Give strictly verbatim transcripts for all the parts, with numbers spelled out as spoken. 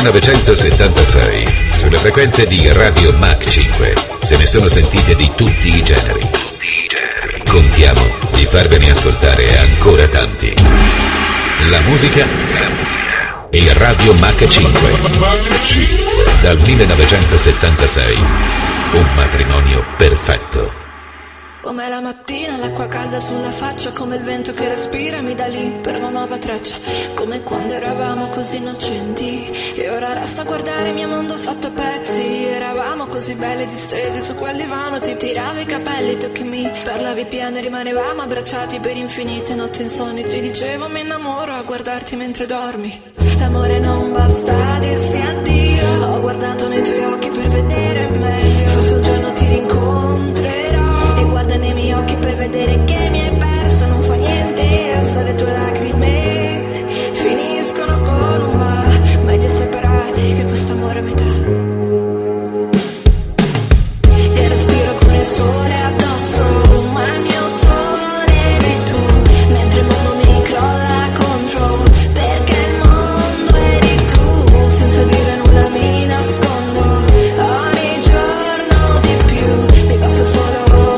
millenovecentosettantasei, sulle frequenze di Radio Mach cinque, se ne sono sentite di tutti i generi. Contiamo di farvene ascoltare ancora tanti. La musica e Radio Mach cinque. Dal millenovecentosettantasei, un matrimonio perfetto. Come la mattina, l'acqua calda sulla faccia, come il vento che respira mi dà lì per una nuova traccia, come quando eravamo così innocenti e ora resta a guardare il mio mondo fatto a pezzi. Eravamo così belli distesi su quel divano, ti tiravi i capelli, tu che mi parlavi piano e rimanevamo abbracciati per infinite notti insonni. Ti dicevo mi innamoro a guardarti mentre dormi. L'amore non basta dirsi addio, ho guardato nei tuoi occhi per vedere meglio, forse un giorno ti rincontrerò. Guarda nei miei occhi per vedere che mi hai perso, non fa niente, se le tue lacrime finiscono con un ma, meglio separati che quest'amore a metà. E respiro con il sole addosso, ma il mio sole eri tu, mentre il mondo mi crolla contro, perché il mondo eri tu, senza dire nulla mi nascondo, ogni giorno di più, mi basta solo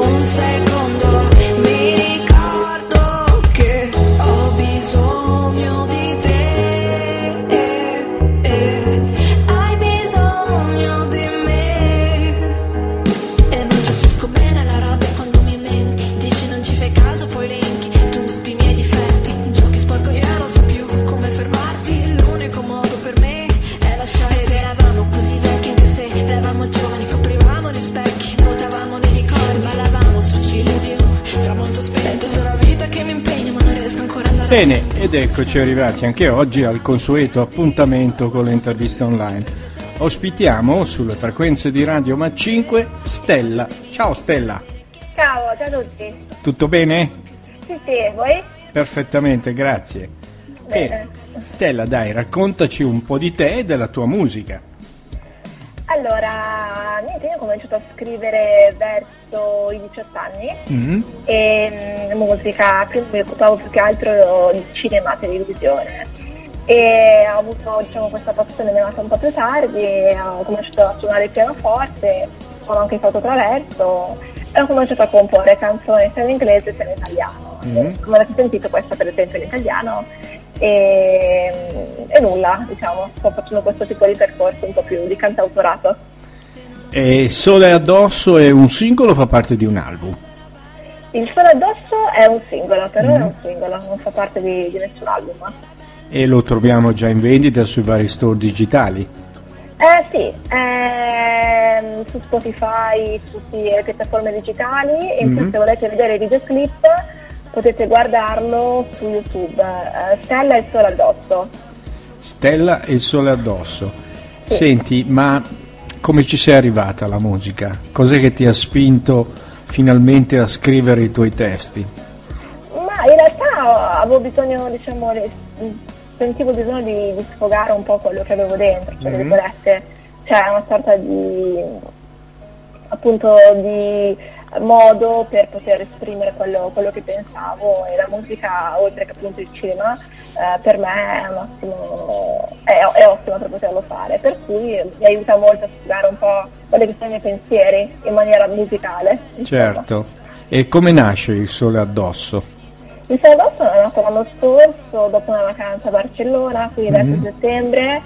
Bene, ed eccoci arrivati anche oggi al consueto appuntamento con le interviste online. Ospitiamo sulle frequenze di Radio Mach cinque Stella. Ciao Stella. Ciao, ciao a tutti. Tutto bene? Sì, sì, voi? Perfettamente, grazie. Bene. E, Stella, dai, raccontaci un po' di te e della tua musica. Allora, niente, io ho cominciato a scrivere verso i diciotto anni mm-hmm. e mh, musica, prima mi occupavo più che altro di cinema, televisione e ho avuto, diciamo, questa passione mi è nata un po' più tardi, ho cominciato a suonare il pianoforte, suono anche il flautotraverso e ho cominciato a comporre canzoni sia in inglese sia in italiano. Mm-hmm. Come avete sentito, questa per esempio in italiano. E, e nulla, diciamo, sto facendo questo tipo di percorso un po' più di cantautorato. E Sole addosso è un singolo o fa parte di un album? Il Sole addosso è un singolo, però mm. è un singolo, non fa parte di, di nessun album. E lo troviamo già in vendita sui vari store digitali? Eh sì, ehm, su Spotify, su tutte le piattaforme digitali e mm. se volete vedere i videoclip potete guardarlo su YouTube. uh, Stella e il sole addosso. Stella e il sole addosso. Sì. Senti, ma come ci sei arrivata alla musica? Cos'è che ti ha spinto finalmente a scrivere i tuoi testi? Ma in realtà avevo bisogno, diciamo, sentivo bisogno di, di sfogare un po' quello che avevo dentro, cioè, mm-hmm. virgolette, cioè una sorta di appunto di modo per poter esprimere quello, quello che pensavo, e la musica, oltre che appunto il cinema, eh, per me è un ottimo, è, è ottimo per poterlo fare, per cui mi aiuta molto a sfogare un po' quelli che sono i miei pensieri in maniera musicale. Certo. E come nasce il Sole addosso? Il Sole addosso è nato l'anno scorso dopo una vacanza a Barcellona, quindi verso mm-hmm. settembre,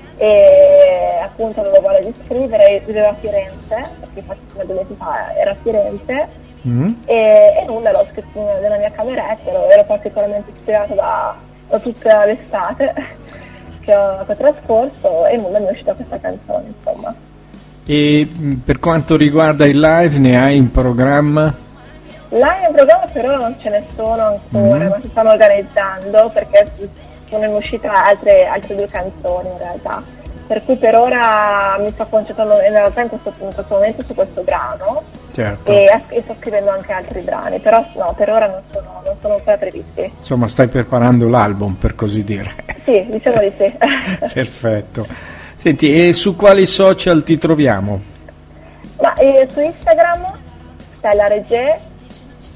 e appunto avevo voglia di scrivere, vivevo a Firenze, perché infatti come due mesi fa era a Firenze, mm. e, e nulla, l'ho scritto nella mia cameretta, ero, ero particolarmente ispirata da, da tutta l'estate che ho, che ho trascorso, e nulla, mi è uscita questa canzone, insomma. E per quanto riguarda il live, ne hai in programma? Live in programma per ora non ce ne sono ancora, mm. ma si stanno organizzando, perché sono in uscita altre, altre due canzoni in realtà, per cui per ora mi sto concentrando in realtà in questo, in questo momento su questo brano. Certo. e, e sto scrivendo anche altri brani, però no, per ora non sono, non sono ancora previsti. Insomma, stai preparando l'album, per così dire. Sì, diciamo di sì. Perfetto. Senti, e su quali social ti troviamo? Ma eh, su Instagram Stella Regge,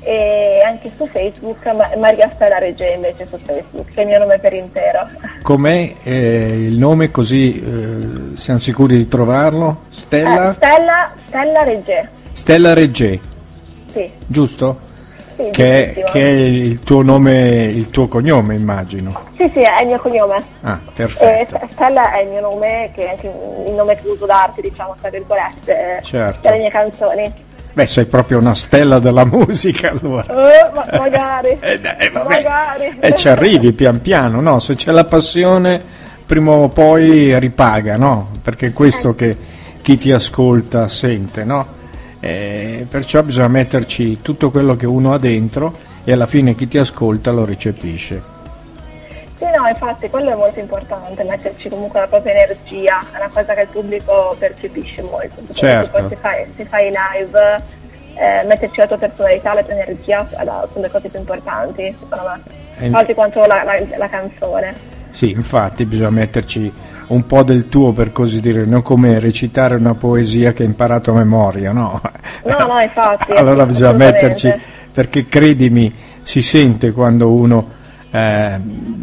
e anche su Facebook Maria Stella Regge invece su Facebook, che è il mio nome per intero. Com'è eh, il nome, così eh, siamo sicuri di trovarlo? Stella? Eh, Stella, Stella Regge. Stella Regge. Sì. Giusto? Sì, che, è, che è il tuo nome, il tuo cognome, immagino. Sì, sì, è il mio cognome. Ah, perfetto. Eh, Stella è il mio nome, che è anche il nome che uso d'arte, diciamo, tra virgolette, certo, delle mie canzoni. Beh, sei proprio una stella della musica, allora. Eh, ma magari, eh, eh, magari. E ci arrivi pian piano, no? Se c'è la passione, prima o poi ripaga, no? Perché è questo eh. che chi ti ascolta sente, no? Eh, perciò bisogna metterci tutto quello che uno ha dentro e alla fine chi ti ascolta lo recepisce. Sì, no, infatti quello è molto importante, metterci comunque la propria energia, è una cosa che il pubblico percepisce molto. Certo. Se fai, se fai live, eh, metterci la tua personalità, la tua energia sono le cose più importanti, secondo me, quasi e... quanto la, la, la canzone. Sì, infatti bisogna metterci un po' del tuo, per così dire, non come recitare una poesia che hai imparato a memoria, no? No, no, infatti. Allora bisogna metterci, perché credimi, si sente quando uno eh,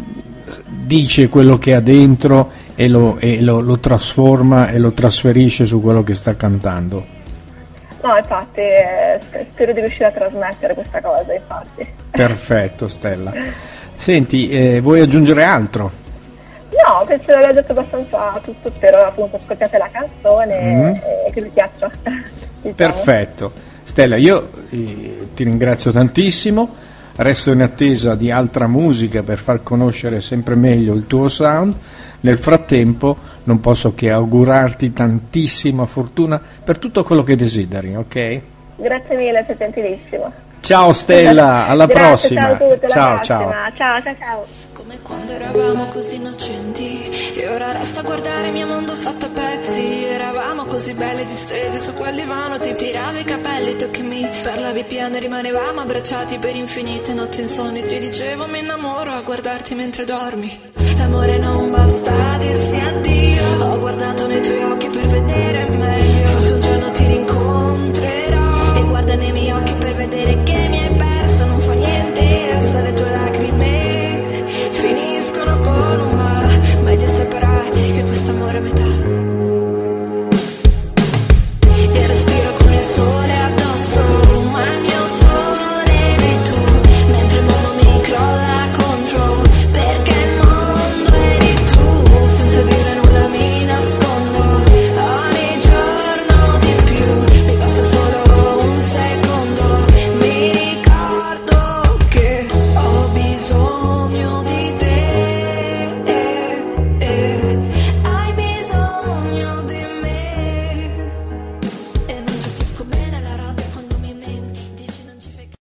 dice quello che ha dentro e, lo, e lo, lo trasforma e lo trasferisce su quello che sta cantando. No, infatti, eh, spero di riuscire a trasmettere questa cosa, infatti. Perfetto, Stella. Senti, eh, vuoi aggiungere altro? No, penso di aver detto abbastanza tutto, spero appunto ascoltate la canzone mm. e che vi piaccia. Diciamo. Perfetto. Stella, io eh, ti ringrazio tantissimo, resto in attesa di altra musica per far conoscere sempre meglio il tuo sound. Nel frattempo non posso che augurarti tantissima fortuna per tutto quello che desideri, ok? Grazie mille, sei gentilissimo. Ciao Stella, alla Grazie, prossima. Ciao a tutti, alla ciao, prossima. ciao. Ciao, ciao, ciao. Come quando eravamo così innocenti e ora resta a guardare il mio mondo fatto a pezzi. Eravamo così belli distesi su quel divano, ti tiravi i capelli, tu che mi parlavi piano e rimanevamo abbracciati per infinite notti insonni. Ti dicevo mi innamoro a guardarti mentre dormi. L'amore non basta dirsi addio, ho guardato nei tuoi occhi per vedere meglio. Forse un giorno ti rincontro